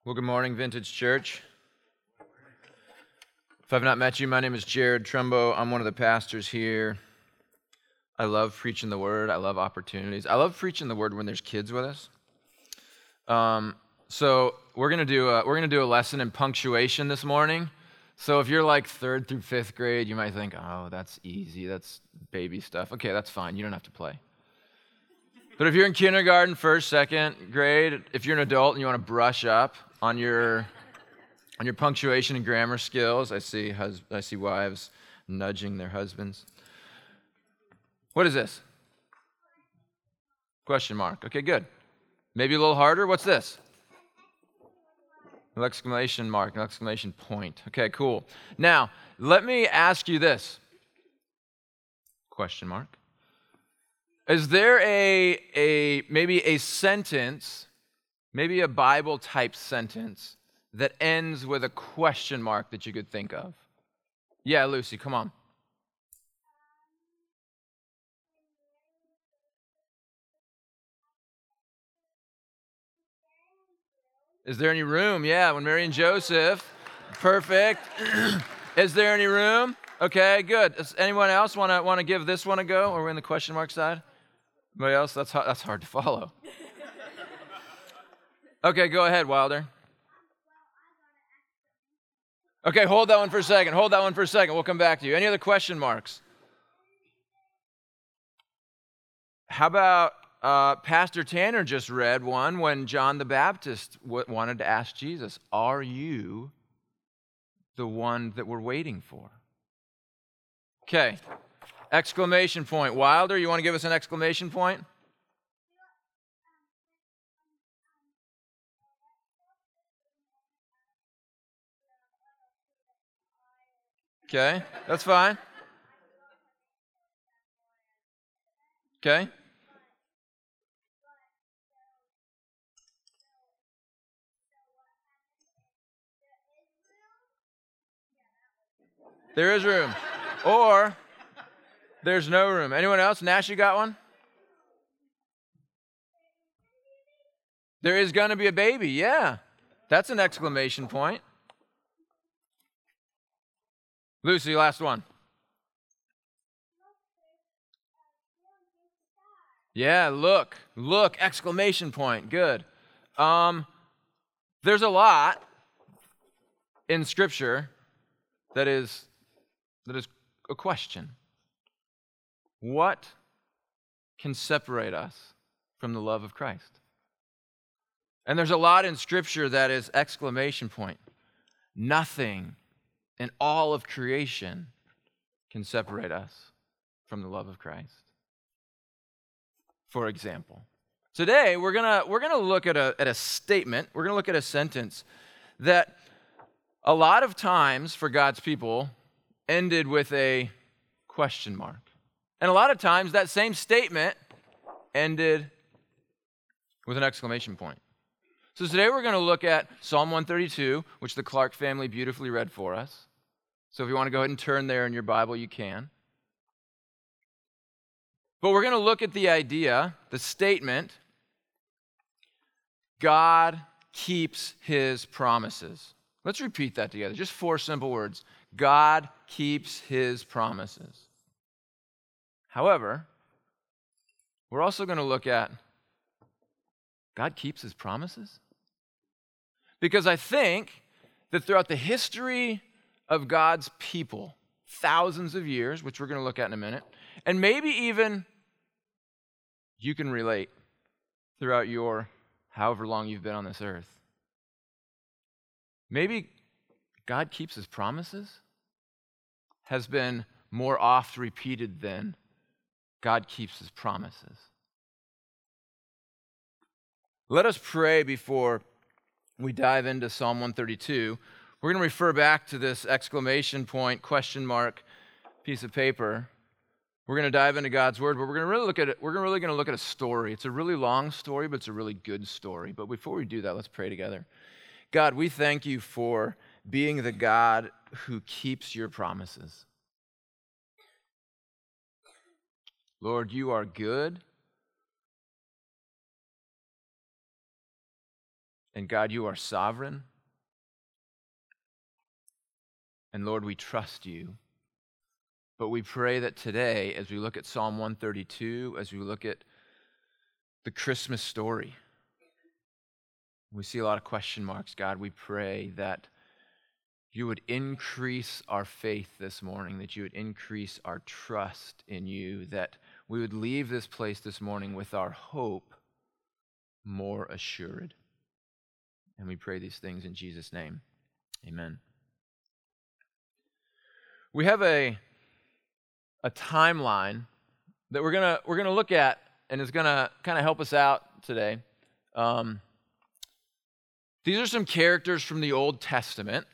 Well, good morning, Vintage Church. If I've not met you, my name is Jared Trumbo. I'm one of the pastors here. I love preaching the word. I love opportunities. I love preaching the word when there's kids with us. So we're gonna do a lesson in punctuation this morning. So if you're like 3rd through 5th grade, you might think, "Oh, that's easy. That's baby stuff." Okay, that's fine. You don't have to play. But if you're in kindergarten, 1st, 2nd grade, if you're an adult and you want to brush up on your punctuation and grammar skills, I see wives nudging their husbands. What is this? Question mark. Okay, good. Maybe a little harder. What's this? An exclamation mark, an exclamation point. Okay, cool. Now, let me ask you this. Question mark. Is there maybe a sentence, maybe a Bible-type sentence that ends with a question mark that you could think of? Yeah, Lucy, come on. Is there any room? Yeah, when Mary and Joseph. Perfect. Is there any room? Okay, good. Does anyone else want to give this one a go? Or we're in the question mark side? Anybody else? That's hard to follow. Okay, go ahead, Wilder. Okay, hold that one for a second. We'll come back to you. Any other question marks? How about Pastor Tanner just read one when John the Baptist wanted to ask Jesus, "Are you the one that we're waiting for?" Okay, exclamation point. Wilder, you want to give us an exclamation point? Okay, that's fine. Okay. There is room. Or there's no room. Anyone else? Nash, you got one? There is going to be a baby. Yeah. That's an exclamation point. Lucy, last one. Yeah, look, exclamation point. Good. There's a lot in Scripture that is a question. What can separate us from the love of Christ? And there's a lot in Scripture that is exclamation point. Nothing in all of creation can separate us from the love of Christ. For example, today we're gonna look at a statement. We're gonna look at a sentence that a lot of times for God's people ended with a question mark. And a lot of times that same statement ended with an exclamation point. So today we're going to look at Psalm 132, which the Clark family beautifully read for us. So if you want to go ahead and turn there in your Bible, you can. But we're going to look at the idea, the statement, God keeps his promises. Let's repeat that together. Just 4 simple words. God keeps his promises. However, we're also going to look at God keeps his promises? Because I think that throughout the history of God's people, thousands of years, which we're going to look at in a minute, and maybe even you can relate throughout your however long you've been on this earth. Maybe God keeps his promises has been more oft repeated than God keeps his promises. Let us pray before we dive into Psalm 132. We're going to refer back to this exclamation point, question mark piece of paper. We're going to dive into God's word, but we're going to really look at a story. It's a really long story, but it's a really good story. But before we do that, let's pray together. God, we thank you for being the God who keeps your promises. Lord, you are good. And God, you are sovereign. And Lord, we trust you. But we pray that today, as we look at Psalm 132, as we look at the Christmas story, we see a lot of question marks. God, we pray that you would increase our faith this morning, that you would increase our trust in you, that we would leave this place this morning with our hope more assured. And we pray these things in Jesus' name. Amen. We have a timeline that we're gonna look at, and is gonna kind of help us out today. These are some characters from the Old Testament.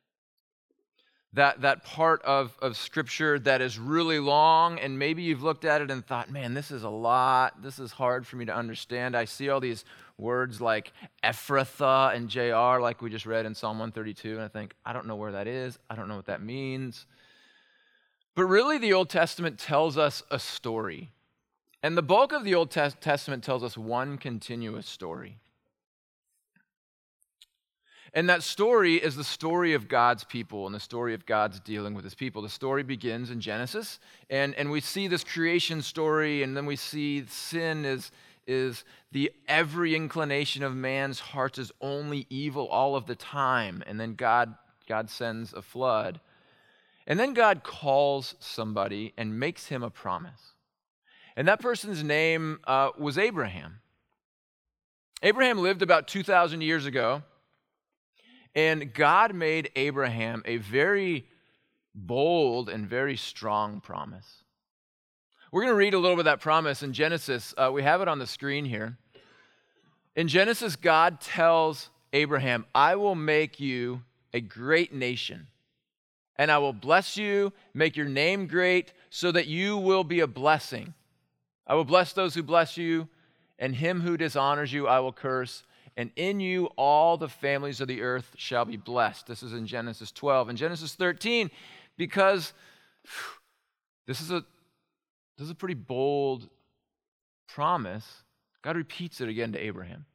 That part of Scripture that is really long, and maybe you've looked at it and thought, man, this is a lot. This is hard for me to understand. I see all these words like Ephrathah and JR, like we just read in Psalm 132, and I think, I don't know where that is. I don't know what that means. But really, the Old Testament tells us a story. And the bulk of the Old Testament tells us one continuous story. And that story is the story of God's people and the story of God's dealing with his people. The story begins in Genesis, and we see this creation story, and then we see sin is the every inclination of man's heart is only evil all of the time. And then God sends a flood. And then God calls somebody and makes him a promise. And that person's name was Abraham. Abraham lived about 2,000 years ago. And God made Abraham a very bold and very strong promise. We're going to read a little bit of that promise in Genesis. We have it on the screen here. In Genesis, God tells Abraham, I will make you a great nation, and I will bless you, make your name great, so that you will be a blessing. I will bless those who bless you, and him who dishonors you I will curse. And in you all the families of the earth shall be blessed. This is in Genesis 12. In Genesis 13, because this is a pretty bold promise, God repeats it again to Abraham.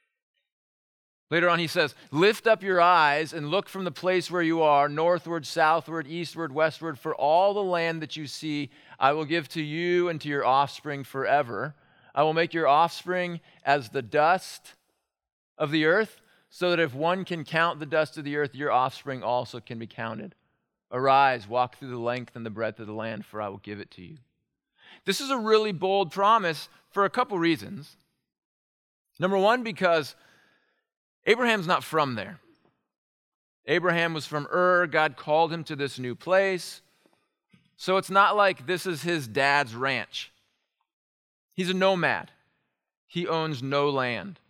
Later on he says, lift up your eyes and look from the place where you are, northward, southward, eastward, westward, for all the land that you see I will give to you and to your offspring forever. I will make your offspring as the dust of the earth, so that if one can count the dust of the earth, your offspring also can be counted. Arise, walk through the length and the breadth of the land, for I will give it to you. This is a really bold promise for a couple reasons. Number one, because Abraham's not from there. Abraham was from Ur. God called him to this new place. So it's not like this is his dad's ranch. He's a nomad. He owns no land.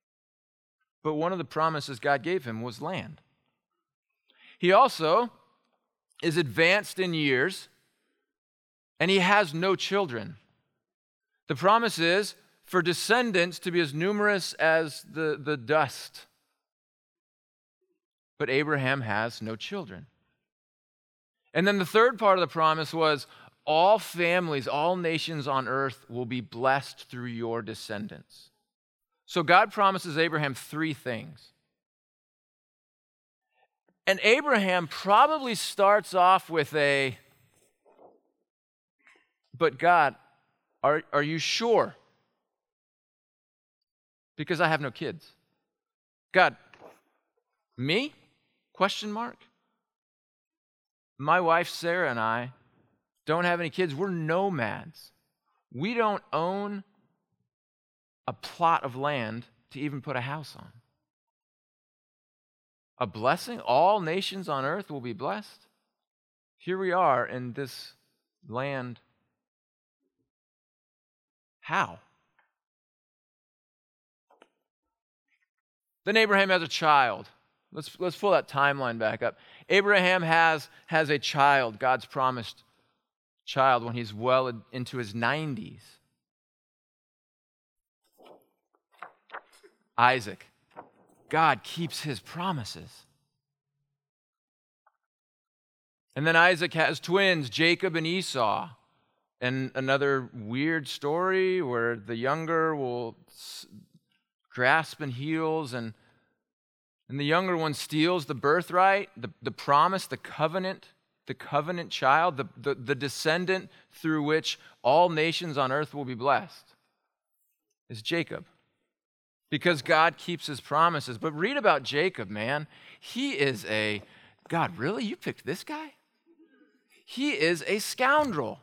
But one of the promises God gave him was land. He also is advanced in years, and he has no children. The promise is for descendants to be as numerous as the dust. But Abraham has no children. And then the third part of the promise was all families, all nations on earth will be blessed through your descendants. So God promises Abraham three things. And Abraham probably starts off with but God, are you sure? Because I have no kids. God, me? Question mark. My wife Sarah and I don't have any kids. We're nomads. We don't own a plot of land to even put a house on. A blessing? All nations on earth will be blessed. Here we are in this land. How? Then Abraham has a child. Let's pull that timeline back up. Abraham has a child, God's promised child, when he's well into his 90s. Isaac. God keeps his promises. And then Isaac has twins, Jacob and Esau. And another weird story where the younger will grasp and heels, and And the younger one steals the birthright, the promise, the covenant child, the descendant through which all nations on earth will be blessed, is Jacob. Because God keeps his promises. But read about Jacob, man. He is God, really? You picked this guy? He is a scoundrel.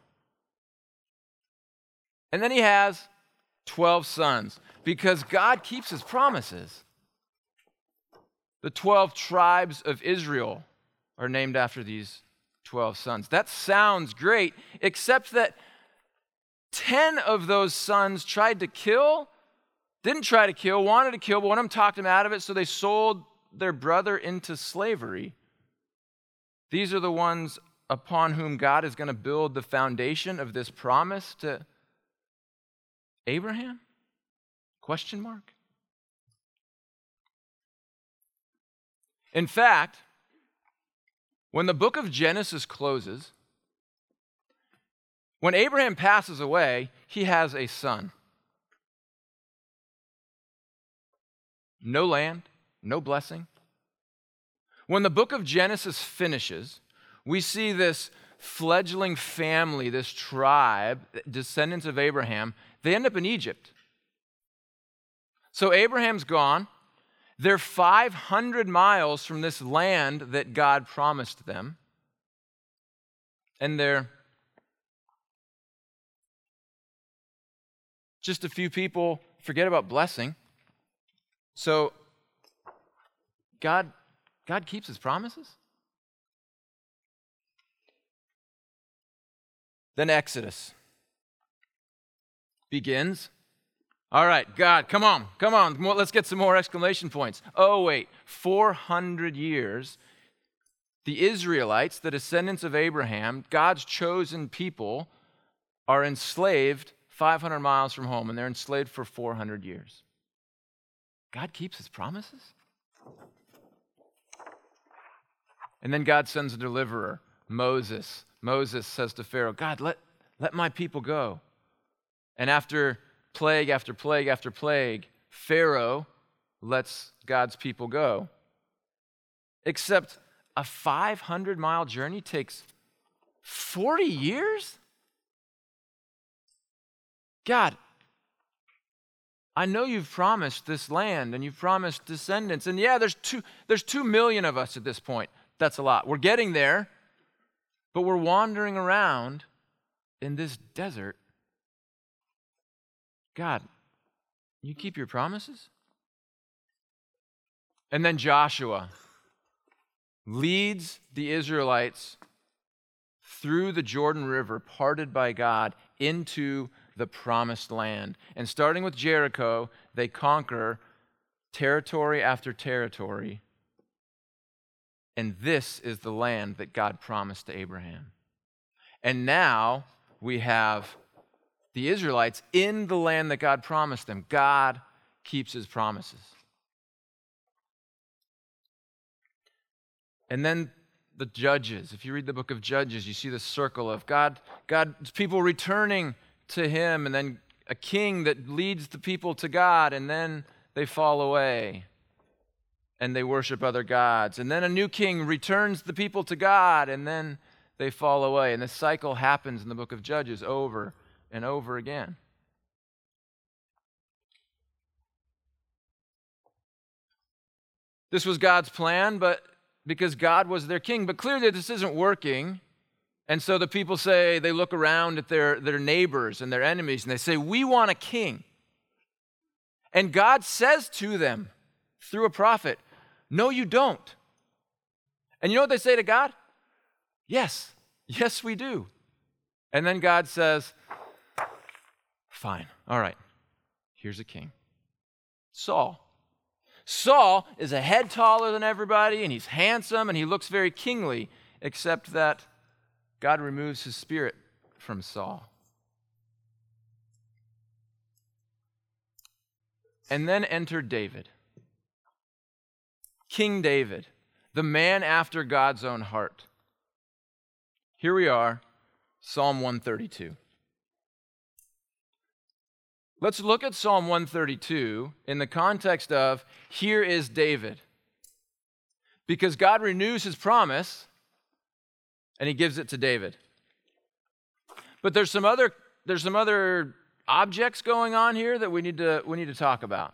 And then he has 12 sons, because God keeps his promises. The 12 tribes of Israel are named after these 12 sons. That sounds great, except that 10 of those sons didn't try to kill, wanted to kill, but one of them talked him out of it, so they sold their brother into slavery. These are the ones upon whom God is going to build the foundation of this promise to Abraham? Question mark. In fact, when the book of Genesis closes, when Abraham passes away, he has a son. No land, no blessing. When the book of Genesis finishes, we see this fledgling family, this tribe, descendants of Abraham, they end up in Egypt. So Abraham's gone. They're 500 miles from this land that God promised them. And they're just a few people forget about blessing. So God keeps his promises. Then Exodus begins. All right, God, come on. Let's get some more exclamation points. Oh, wait, 400 years, the Israelites, the descendants of Abraham, God's chosen people, are enslaved 500 miles from home, and they're enslaved for 400 years. God keeps his promises? And then God sends a deliverer, Moses. Moses says to Pharaoh, God, let my people go. And after plague after plague after plague, Pharaoh lets God's people go. Except a 500-mile journey takes 40 years? God, I know you've promised this land and you've promised descendants. And yeah, there's 2 million of us at this point. That's a lot. We're getting there, but we're wandering around in this desert. God, you keep your promises? And then Joshua leads the Israelites through the Jordan River, parted by God, into the promised land. And starting with Jericho, they conquer territory after territory. And this is the land that God promised to Abraham. And now we have the Israelites in the land that God promised them. God keeps his promises. And then the Judges. If you read the book of Judges, you see the circle of God's people returning to him, and then a king that leads the people to God, and then they fall away and they worship other gods. And then a new king returns the people to God, and then they fall away. And this cycle happens in the book of Judges over and over again. This was God's plan, but because God was their king. But clearly this isn't working. And so the people say, they look around at their neighbors and their enemies, and they say, we want a king. And God says to them through a prophet, no, you don't. And you know what they say to God? Yes, we do. And then God says, fine, all right, here's a king. Saul. Saul is a head taller than everybody, and he's handsome, and he looks very kingly, except that God removes his spirit from Saul. And then entered David. King David, the man after God's own heart. Here we are, Psalm 132. Let's look at Psalm 132 in the context of, here is David. because God renews his promise and he gives it to David. But there's some other objects going on here that we need to talk about.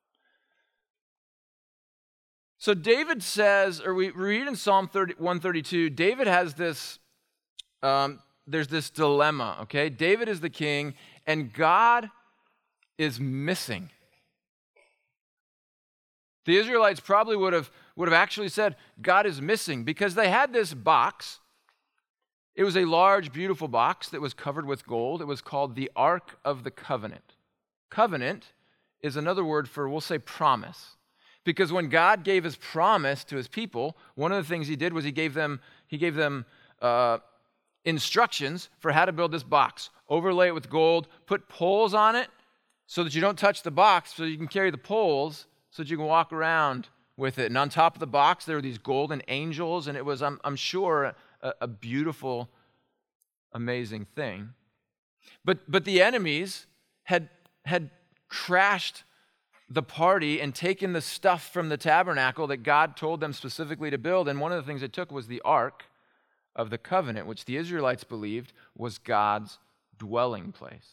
So David says, or we read in Psalm 132, David has this, there's this dilemma, okay? David is the king, and God is missing. The Israelites probably would have actually said, God is missing, because they had this box. It was a large, beautiful box that was covered with gold. It was called the Ark of the Covenant. Covenant is another word for, we'll say, promise. Because when God gave his promise to his people, one of the things he did was he gave them instructions for how to build this box. Overlay it with gold, put poles on it so that you don't touch the box, so you can carry the poles so that you can walk around with it. And on top of the box, there were these golden angels, and it was, I'm sure, a beautiful, amazing thing. But the enemies had crashed the party and taken the stuff from the tabernacle that God told them specifically to build. And one of the things they took was the Ark of the Covenant, which the Israelites believed was God's dwelling place.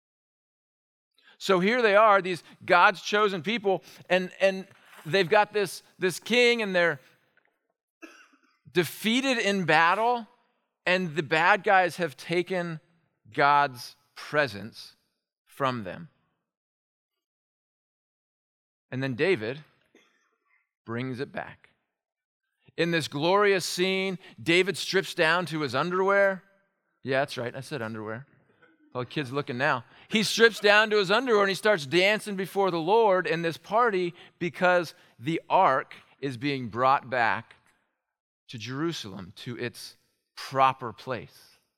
So here they are, these God's chosen people, and they've got this king, and they're defeated in battle, and the bad guys have taken God's presence from them. And then David brings it back. In this glorious scene, David strips down to his underwear. Yeah, that's right, I said underwear. All the kids looking now. He strips down to his underwear and he starts dancing before the Lord in this party because the ark is being brought back to Jerusalem, to its proper place.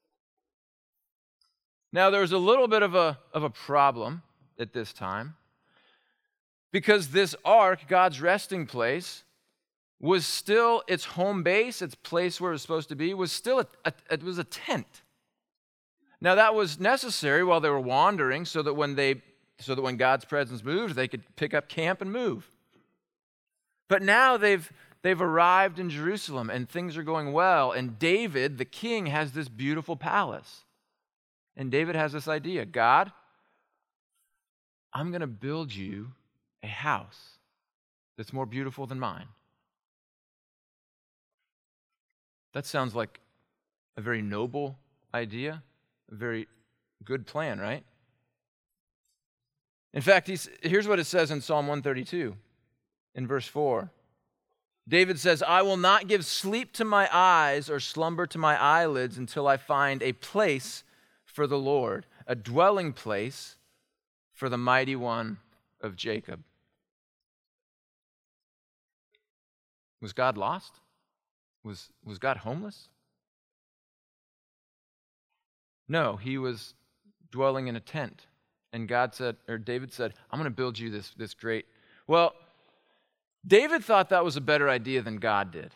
Now, there was a little bit of a problem at this time, because this ark, God's resting place, was still its home base, its place where it was supposed to be, was still it was a tent. Now that was necessary while they were wandering, so that when God's presence moved, they could pick up camp and move. But now they've arrived in Jerusalem and things are going well, and David, the king, has this beautiful palace. And David has this idea: God, I'm going to build you a house that's more beautiful than mine. That sounds like a very noble idea, a very good plan, right? In fact, here's what it says in Psalm 132, in verse 4. David says, I will not give sleep to my eyes or slumber to my eyelids until I find a place for the Lord, a dwelling place for the mighty one of Jacob. Was God lost? Was God homeless? No, he was dwelling in a tent. And David said, I'm going to build you this great. Well, David thought that was a better idea than God did.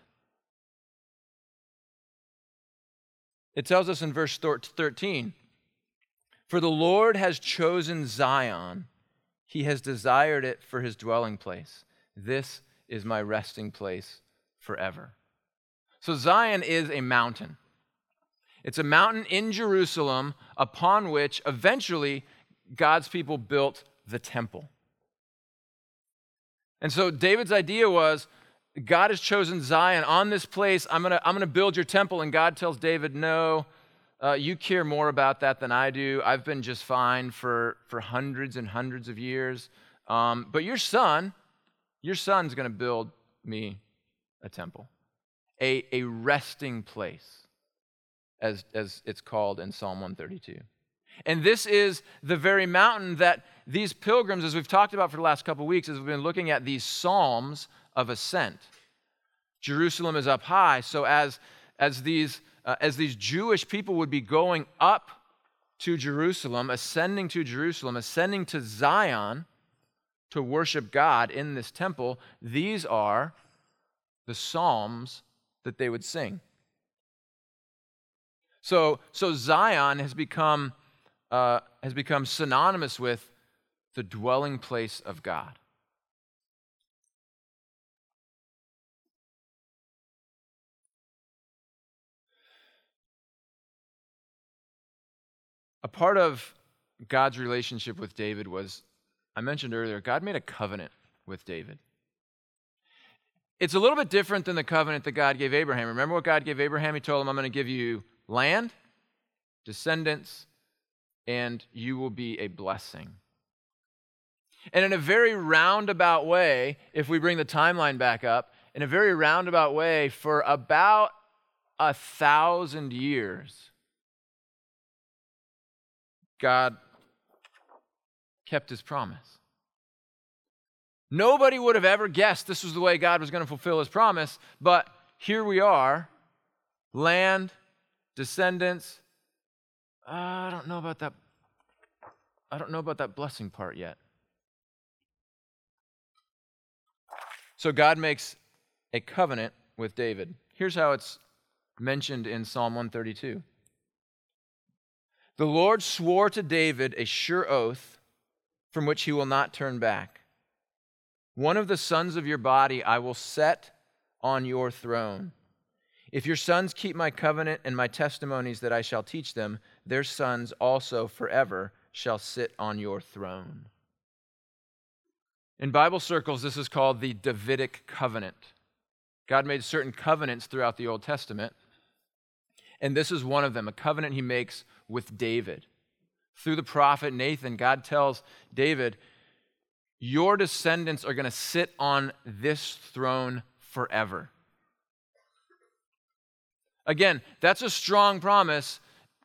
It tells us in verse 13, for the Lord has chosen Zion. He has desired it for his dwelling place. This is my resting place forever. So Zion is a mountain. It's a mountain in Jerusalem upon which eventually God's people built the temple. And so David's idea was, God has chosen Zion. On this place, I'm gonna build your temple. And God tells David, no, you care more about that than I do. I've been just fine for hundreds and hundreds of years. But your son's going to build me a temple, a resting place, as it's called in Psalm 132. And this is the very mountain that these pilgrims, as we've talked about for the last couple of weeks, as we've been looking at these psalms of ascent. Jerusalem is up high, so as these Jewish people would be going up to Jerusalem, ascending to Zion to worship God in this temple, these are the psalms that they would sing. So Zion has become synonymous with the dwelling place of God. A part of God's relationship with David was, I mentioned earlier, God made a covenant with David. It's a little bit different than the covenant that God gave Abraham. Remember what God gave Abraham? He told him, I'm going to give you land, descendants, and you will be a blessing. And in a very roundabout way, if we bring the timeline back up, in a very roundabout way, for about 1,000 years, God kept his promise. Nobody would have ever guessed this was the way God was going to fulfill his promise, but here we are, land, descendants. I don't know about that blessing part yet. So God makes a covenant with David. Here's how it's mentioned in Psalm 132. The Lord swore to David a sure oath from which he will not turn back. One of the sons of your body I will set on your throne. If your sons keep my covenant and my testimonies that I shall teach them, their sons also forever shall sit on your throne. In Bible circles, this is called the Davidic covenant. God made certain covenants throughout the Old Testament, and this is one of them, a covenant he makes with David. Through the prophet Nathan, God tells David, your descendants are going to sit on this throne forever. Again, that's a strong promise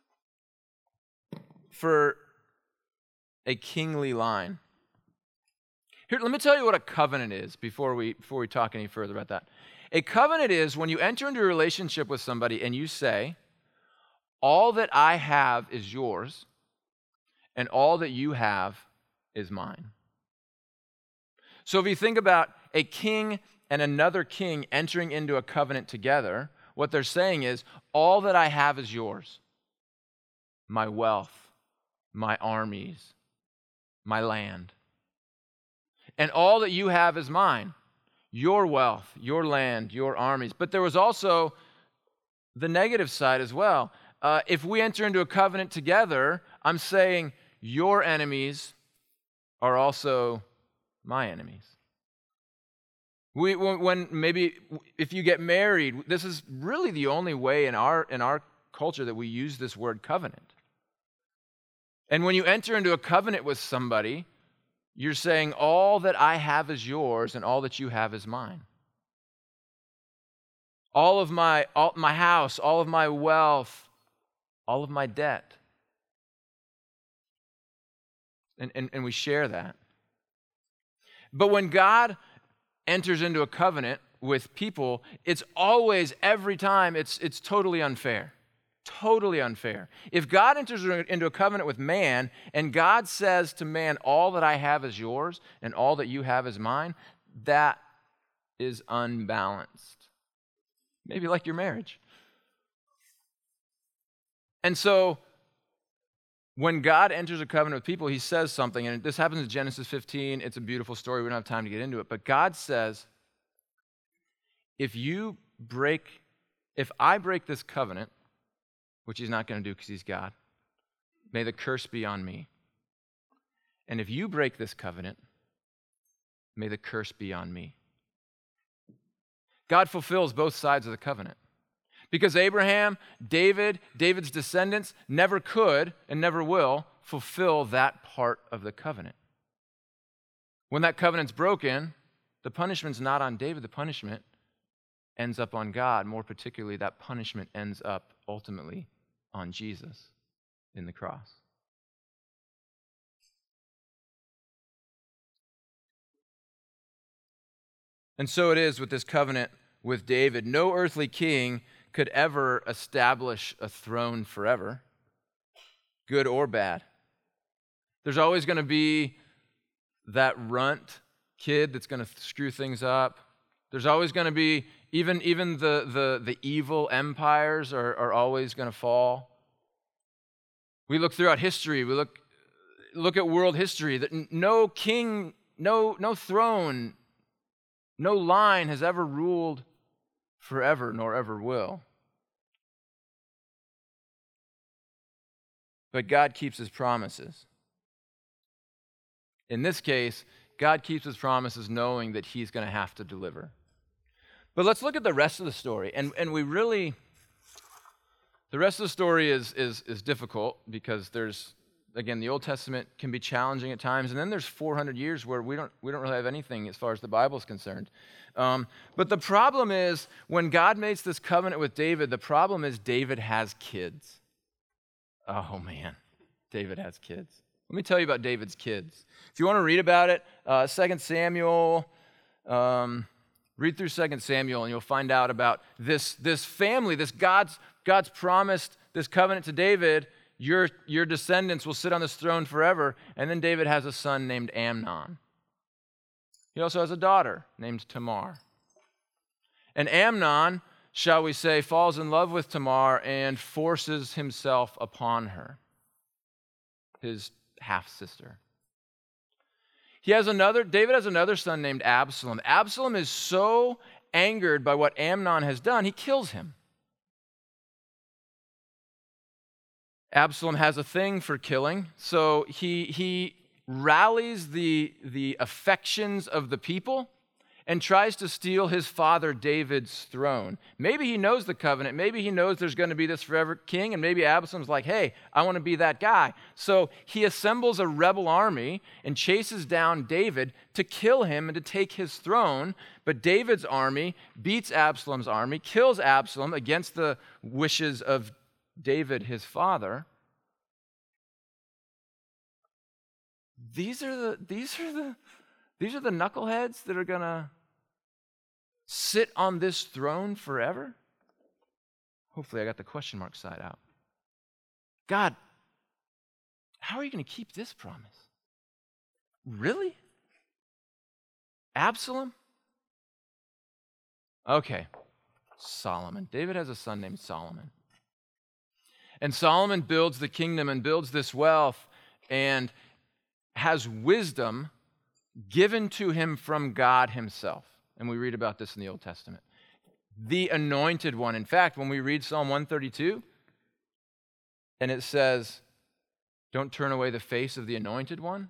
for a kingly line. Here, let me tell you what a covenant is before we talk any further about that. A covenant is when you enter into a relationship with somebody and you say, all that I have is yours, and all that you have is mine. So if you think about a king and another king entering into a covenant together, what they're saying is, all that I have is yours. My wealth, my armies, my land. And all that you have is mine. Your wealth, your land, your armies. But there was also the negative side as well. If we enter into a covenant together, I'm saying your enemies are also my enemies. When maybe if you get married, this is really the only way in our culture that we use this word covenant. And when you enter into a covenant with somebody, you're saying all that I have is yours and all that you have is mine. All of my house, all of my wealth, all of my debt. And we share that. But when God enters into a covenant with people, it's always, every time, it's totally unfair. Totally unfair. If God enters into a covenant with man, and God says to man, all that I have is yours, and all that you have is mine, that is unbalanced. Maybe like your marriage. And so, when God enters a covenant with people, he says something, and this happens in Genesis 15. It's a beautiful story. We don't have time to get into it. But God says, if I break this covenant, which he's not going to do because he's God, may the curse be on me. And if you break this covenant, may the curse be on me. God fulfills both sides of the covenant. Because Abraham, David's descendants never could and never will fulfill that part of the covenant. When that covenant's broken, the punishment's not on David, the punishment ends up on God. More particularly, that punishment ends up ultimately on Jesus in the cross. And so it is with this covenant with David. No earthly king could ever establish a throne forever, good or bad. There's always going to be that runt kid that's going to screw things up. There's always going to be, even the evil empires are always going to fall. We look throughout history, we look at world history, that no king, no throne, no line has ever ruled forever nor ever will. but God keeps his promises. In this case, God keeps his promises knowing that he's going to have to deliver. But let's look at the rest of the story. And we really, the rest of the story is difficult because there's, again, the Old Testament can be challenging at times. And then there's 400 years where we don't really have anything as far as the Bible is concerned. But the problem is when God makes this covenant with David, the problem is David has kids. Oh, man, David has kids. Let me tell you about David's kids. If you want to read about it, 2 Samuel, read through 2 Samuel, and you'll find out about this family, this God's promised this covenant to David. Your descendants will sit on this throne forever. And then David has a son named Amnon. He also has a daughter named Tamar. And Amnon, shall we say, falls in love with Tamar and forces himself upon her, his half-sister. David has another son named Absalom. Absalom is so angered by what Amnon has done, he kills him. Absalom has a thing for killing, so he rallies the affections of the people and tries to steal his father David's throne. Maybe he knows the covenant. Maybe he knows there's going to be this forever king, and maybe Absalom's like, hey, I want to be that guy. So he assembles a rebel army and chases down David to kill him and to take his throne. But David's army beats Absalom's army, kills Absalom against the wishes of David, his father. These are the knuckleheads that are going to sit on this throne forever? Hopefully I got the question mark side out. God, how are you going to keep this promise? Really? Absalom? Okay, Solomon. David has a son named Solomon. And Solomon builds the kingdom and builds this wealth and has wisdom given to him from God himself. And we read about this in the Old Testament. The anointed one. In fact, when we read Psalm 132, and it says, don't turn away the face of the anointed one,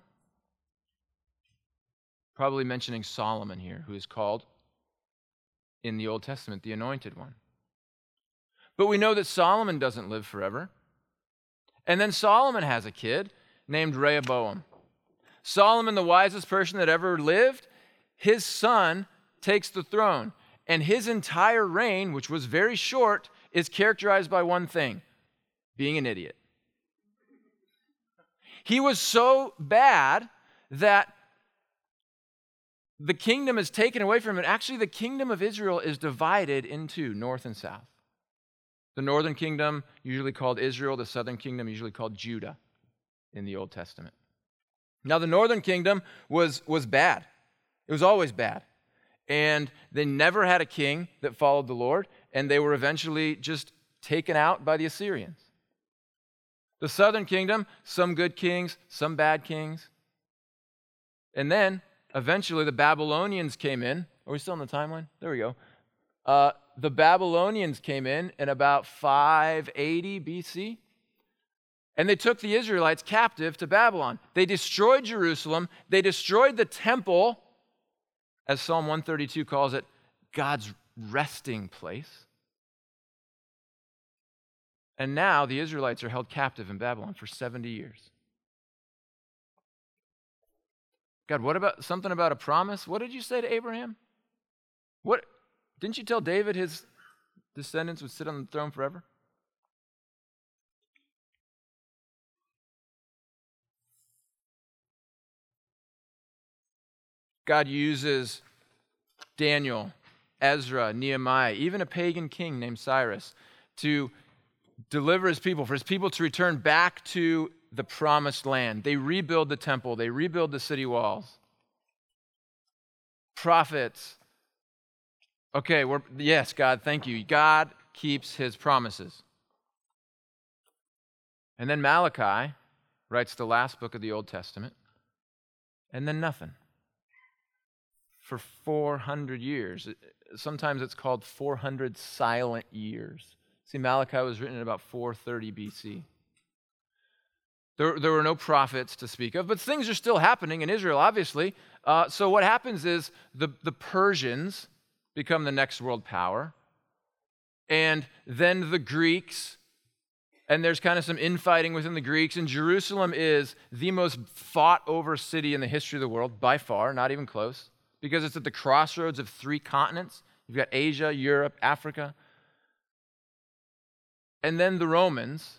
probably mentioning Solomon here, who is called in the Old Testament the anointed one. But we know that Solomon doesn't live forever. And then Solomon has a kid named Rehoboam. Solomon, the wisest person that ever lived, his son takes the throne. And his entire reign, which was very short, is characterized by one thing: being an idiot. He was so bad that the kingdom is taken away from him. Actually, the kingdom of Israel is divided into north and south. The northern kingdom, usually called Israel, the southern kingdom, usually called Judah in the Old Testament. Now, the northern kingdom was bad. It was always bad. And they never had a king that followed the Lord, and they were eventually just taken out by the Assyrians. The southern kingdom, some good kings, some bad kings. And then, eventually, the Babylonians came in. Are we still on the timeline? There we go. The Babylonians came in about 580 BC. And they took the Israelites captive to Babylon. They destroyed Jerusalem. They destroyed the temple, as Psalm 132 calls it, God's resting place. And now the Israelites are held captive in Babylon for 70 years. God, what about something about a promise? What did you say to Abraham? What didn't you tell David his descendants would sit on the throne forever? God uses Daniel, Ezra, Nehemiah, even a pagan king named Cyrus, to deliver his people, for his people to return back to the promised land. They rebuild the temple. They rebuild the city walls. Prophets. Okay, yes, God, thank you. God keeps his promises. And then Malachi writes the last book of the Old Testament, and then nothing. For 400 years. Sometimes it's called 400 silent years. See, Malachi was written in about 430 BC. There were no prophets to speak of, but things are still happening in Israel, obviously. So what happens is the Persians become the next world power, and then the Greeks, and there's kind of some infighting within the Greeks, and Jerusalem is the most fought-over city in the history of the world, by far, not even close, because it's at the crossroads of 3 continents. You've got Asia, Europe, Africa. And then the Romans.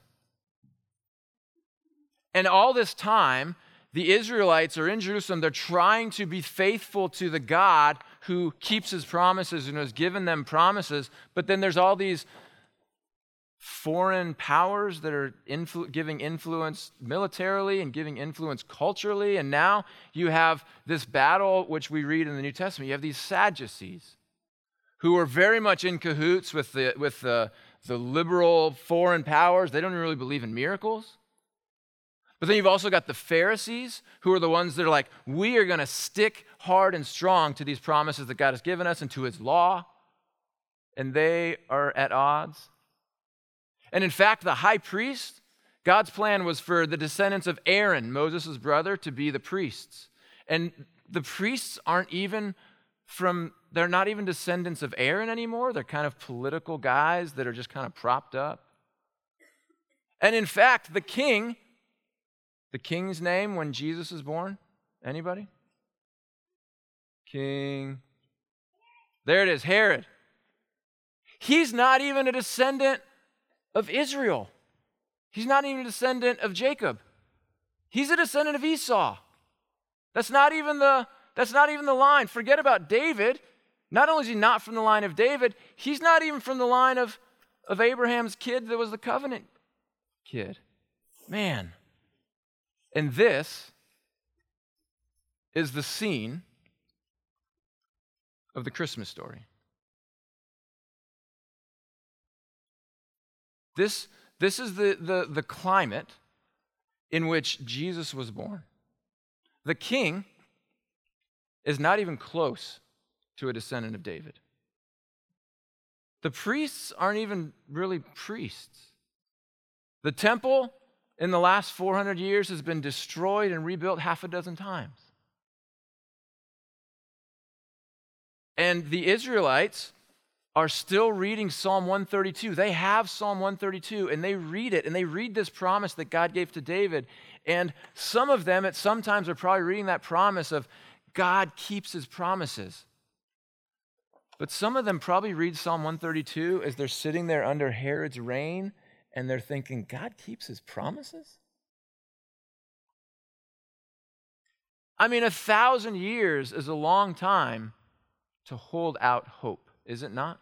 And all this time, the Israelites are in Jerusalem. They're trying to be faithful to the God who keeps his promises and has given them promises. But then there's all these foreign powers that are giving influence militarily and giving influence culturally. And now you have this battle, which we read in the New Testament. You have these Sadducees who are very much in cahoots with the liberal foreign powers. They don't really believe in miracles. But then you've also got the Pharisees, who are the ones that are like, we are going to stick hard and strong to these promises that God has given us and to his law. And they are at odds. And in fact, the high priest, God's plan was for the descendants of Aaron, Moses' brother, to be the priests. And the priests they're not even descendants of Aaron anymore. They're kind of political guys that are just kind of propped up. And in fact, the king's name when Jesus is born, anybody? King. There it is, Herod. He's not even a descendant of Israel. He's not even a descendant of Jacob. He's a descendant of Esau. That's not even the line. Forget about David. Not only is he not from the line of David, he's not even from the line of Abraham's kid that was the covenant kid. Man. And this is the scene of the Christmas story. This is the climate in which Jesus was born. The king is not even close to a descendant of David. The priests aren't even really priests. The temple in the last 400 years has been destroyed and rebuilt 6 times. And the Israelites are still reading Psalm 132. They have Psalm 132, and they read it, and they read this promise that God gave to David. And some of them at some times are probably reading that promise of God keeps his promises. But some of them probably read Psalm 132 as they're sitting there under Herod's reign, and they're thinking, God keeps his promises? I mean, 1,000 years is a long time to hold out hope, is it not?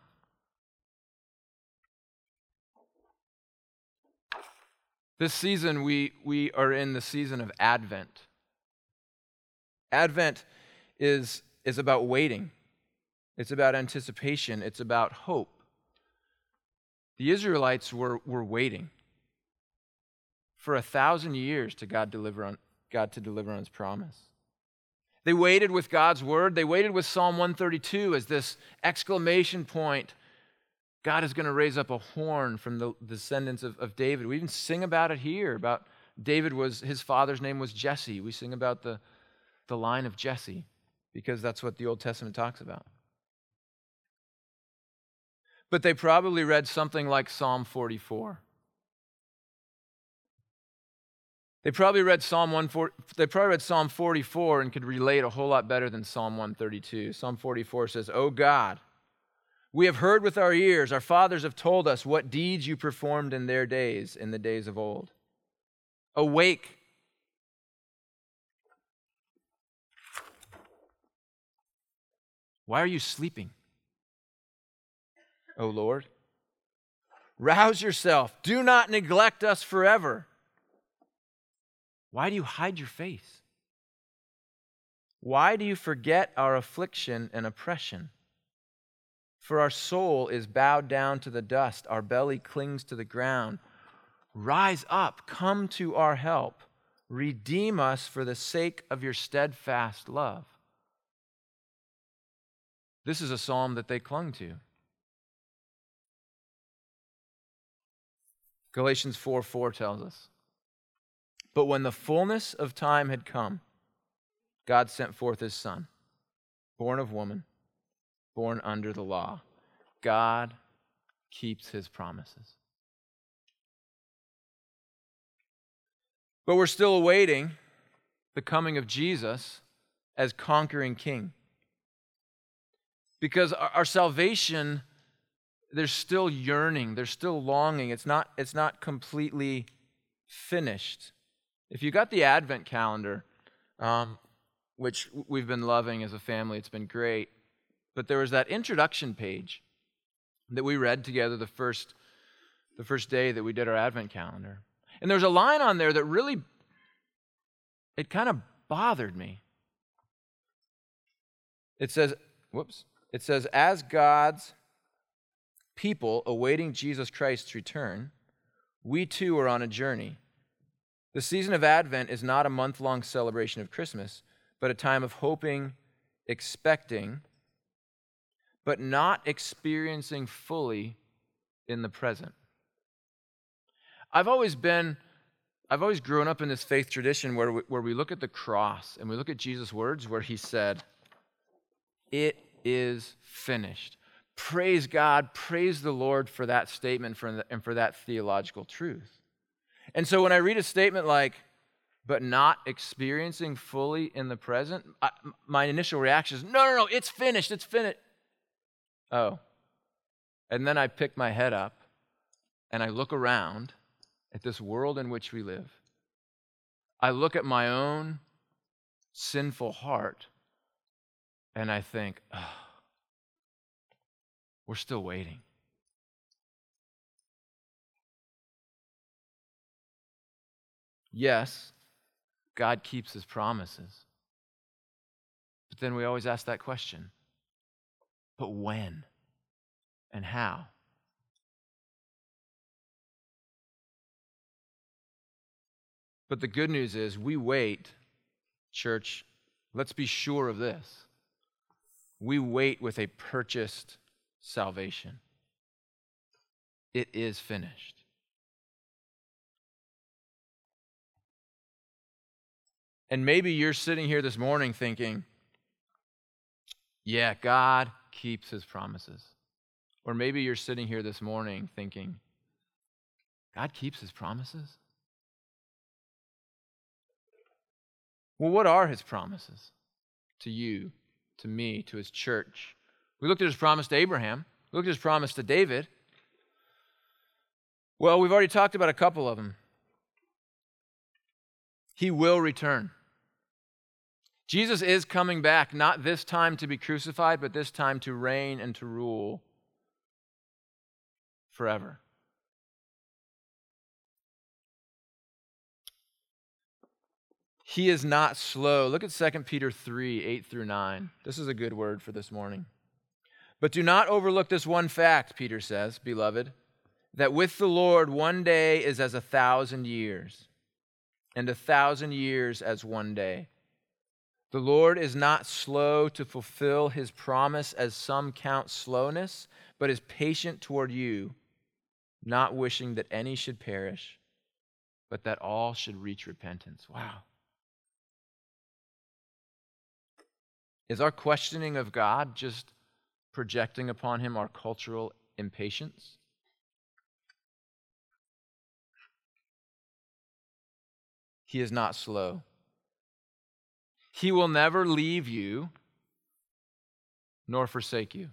This season, we are in the season of Advent. Advent is about waiting. It's about anticipation. It's about hope. The Israelites were waiting for 1,000 years to God to deliver on his promise. They waited with God's word. They waited with Psalm 132 as this exclamation point. God is going to raise up a horn from the descendants of David. We even sing about it here. About David his father's name was Jesse. We sing about the line of Jesse because that's what the Old Testament talks about. But they probably read something like Psalm 44. They probably read Psalm 44 and could relate a whole lot better than Psalm 132. Psalm 44 says, "O God, we have heard with our ears, our fathers have told us what deeds you performed in their days, in the days of old. Awake. Why are you sleeping, O Lord? Rouse yourself. Do not neglect us forever. Why do you hide your face? Why do you forget our affliction and oppression? For our soul is bowed down to the dust. Our belly clings to the ground. Rise up. Come to our help. Redeem us for the sake of your steadfast love." This is a psalm that they clung to. Galatians 4:4 tells us, But when the fullness of time had come, God sent forth his Son, born of woman, born under the law. God keeps his promises. But we're still awaiting the coming of Jesus as conquering king. Because our salvation, there's still yearning, there's still longing. It's not completely finished. If you got the Advent calendar, which we've been loving as a family, it's been great, but there was that introduction page that we read together the first day that we did our Advent calendar. And there's a line on there that really, it kind of bothered me. It says, as God's people awaiting Jesus Christ's return, we too are on a journey. The season of Advent is not a month-long celebration of Christmas, but a time of hoping, expecting, but not experiencing fully in the present. I've always grown up in this faith tradition where we look at the cross and we look at Jesus' words where he said, "It is finished." Praise God, praise the Lord for that statement and for that theological truth. And so when I read a statement like, "but not experiencing fully in the present," my initial reaction is, no, it's finished, it's finished. Oh. And then I pick my head up and I look around at this world in which we live. I look at my own sinful heart and I think, we're still waiting. Yes, God keeps his promises. But then we always ask that question, but when and how? But the good news is we wait, church, let's be sure of this. We wait with a purchased salvation. It is finished. And maybe you're sitting here this morning thinking, yeah, God keeps his promises. Or maybe you're sitting here this morning thinking, God keeps his promises? Well, what are his promises to you, to me, to his church? We looked at his promise to Abraham. We looked at his promise to David. Well, we've already talked about a couple of them. He will return. Jesus is coming back, not this time to be crucified, but this time to reign and to rule forever. He is not slow. Look at 2 Peter 3, 8 through 9. This is a good word for this morning. But do not overlook this one fact, Peter says, beloved, that with the Lord 1 day is as 1,000 years, and 1,000 years as 1 day. The Lord is not slow to fulfill his promise, as some count slowness, but is patient toward you, not wishing that any should perish, but that all should reach repentance. Wow. Is our questioning of God just projecting upon him our cultural impatience? He is not slow. He will never leave you nor forsake you.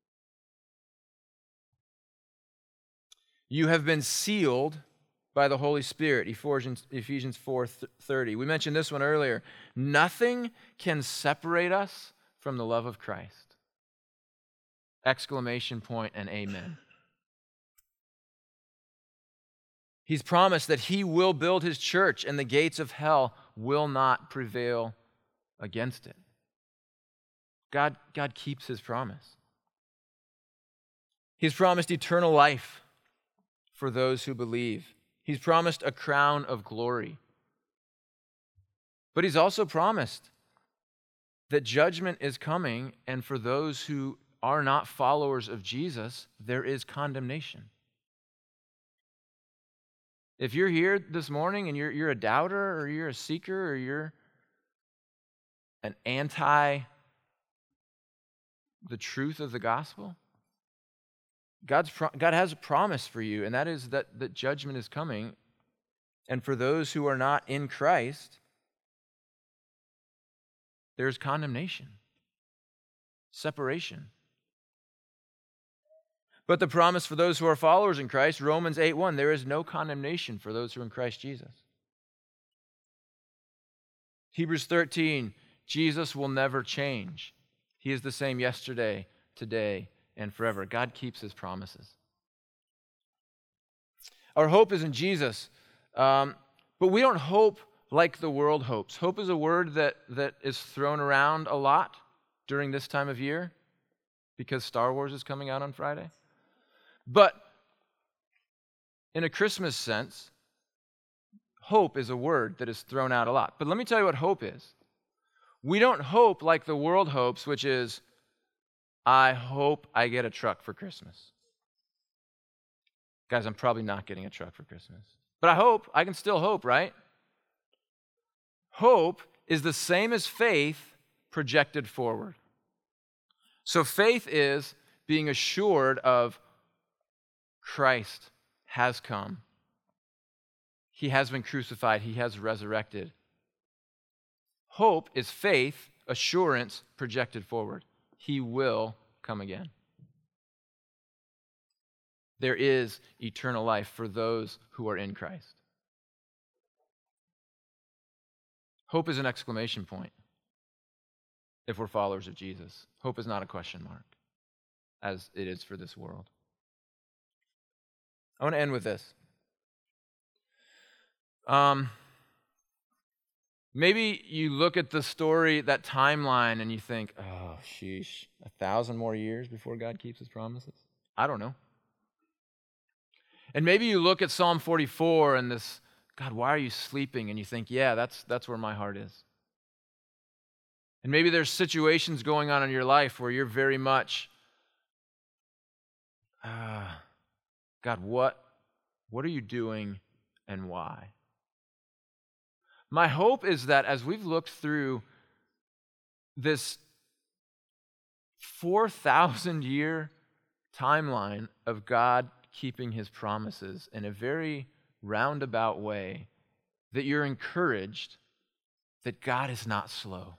You have been sealed by the Holy Spirit, Ephesians 4:30. We mentioned this one earlier. Nothing can separate us from the love of Christ. Exclamation point and amen. He's promised that he will build his church and the gates of hell will not prevail against it. God keeps his promise. He's promised eternal life for those who believe. He's promised a crown of glory. But he's also promised that judgment is coming, and for those who are not followers of Jesus, there is condemnation. If you're here this morning and you're a doubter or you're a seeker or you're an anti the truth of the gospel, God has a promise for you, and that is that judgment is coming. And for those who are not in Christ, there's condemnation, separation. But the promise for those who are followers in Christ, Romans 8:1, there is no condemnation for those who are in Christ Jesus. Hebrews 13, Jesus will never change. He is the same yesterday, today, and forever. God keeps his promises. Our hope is in Jesus, but we don't hope like the world hopes. Hope is a word that is thrown around a lot during this time of year because Star Wars is coming out on Friday. But in a Christmas sense, hope is a word that is thrown out a lot. But let me tell you what hope is. We don't hope like the world hopes, which is, I hope I get a truck for Christmas. Guys, I'm probably not getting a truck for Christmas. But I hope. I can still hope, right? Hope is the same as faith projected forward. So faith is being assured of Christ has come. He has been crucified. He has resurrected. Hope is faith, assurance projected forward. He will come again. There is eternal life for those who are in Christ. Hope is an exclamation point if we're followers of Jesus. Hope is not a question mark, as it is for this world. I want to end with this. Maybe you look at the story, that timeline, and you think, oh, sheesh, 1,000 more years before God keeps his promises? I don't know. And maybe you look at Psalm 44 and this, God, why are you sleeping? And you think, yeah, that's where my heart is. And maybe there's situations going on in your life where you're very much, God, what are you doing and why? My hope is that as we've looked through this 4,000-year timeline of God keeping his promises in a very roundabout way, that you're encouraged that God is not slow,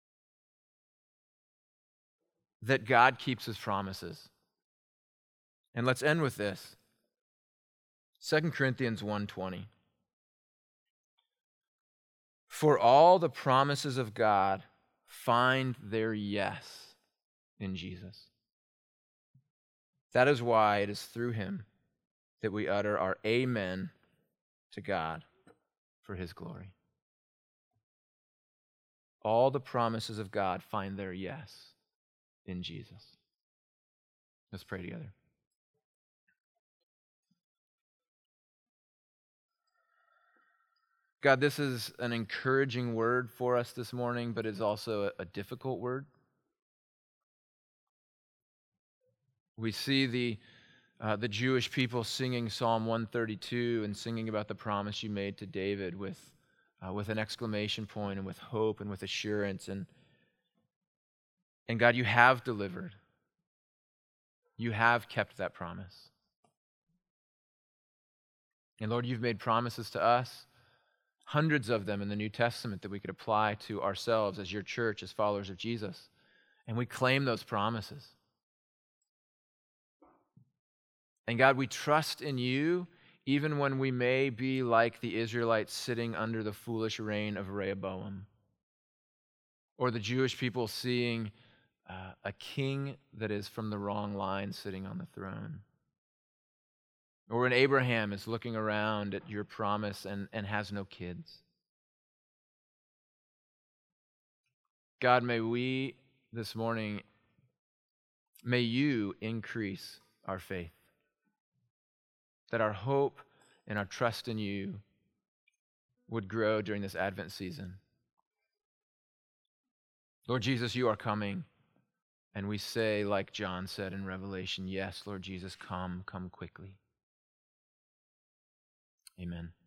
that God keeps his promises. And let's end with this. 2 Corinthians 1:20. For all the promises of God find their yes in Jesus. That is why it is through him that we utter our amen to God for his glory. All the promises of God find their yes in Jesus. Let's pray together. God, this is an encouraging word for us this morning, but it's also a difficult word. We see the Jewish people singing Psalm 132 and singing about the promise you made to David with an exclamation point and with hope and with assurance. And God, you have delivered. You have kept that promise. And Lord, you've made promises to us, hundreds of them in the New Testament that we could apply to ourselves as your church, as followers of Jesus. And we claim those promises. And God, we trust in you even when we may be like the Israelites sitting under the foolish reign of Rehoboam, or the Jewish people seeing a king that is from the wrong line sitting on the throne, or when Abraham is looking around at your promise and has no kids. God, may we this morning, may you increase our faith, that our hope and our trust in you would grow during this Advent season. Lord Jesus, you are coming, and we say, like John said in Revelation, yes, Lord Jesus, come quickly. Amen.